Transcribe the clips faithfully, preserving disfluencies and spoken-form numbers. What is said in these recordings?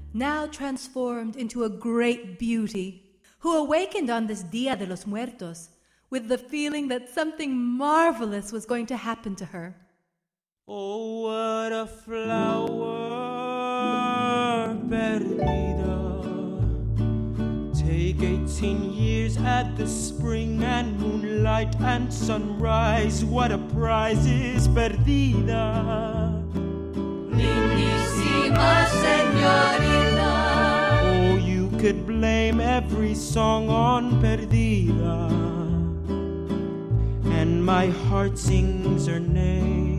now transformed into a great beauty, who awakened on this Dia de los Muertos with the feeling that something marvelous was going to happen to her. Oh, what a flower perdida. Take eighteen years at the spring and moonlight and sunrise. What a prize is perdida. Lindísima señorita. Oh, you could blame every song on perdida, and my heart sings her name.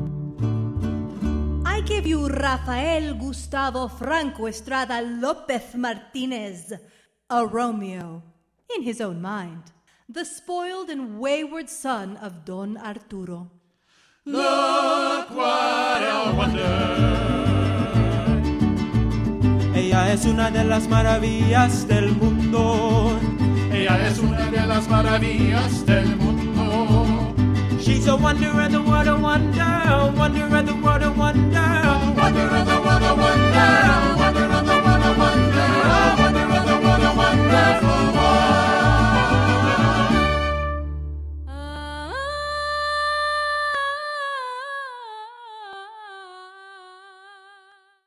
I give you Rafael Gustavo Franco Estrada Lopez Martinez, a Romeo, in his own mind, the spoiled and wayward son of Don Arturo. Look what a wonder. Ella es una de las maravillas del mundo. Ella es una de las maravillas del mundo. She's a wonder of the world, a wonder, a wonder of the world, a wonder, a wonder of the world, a wonder.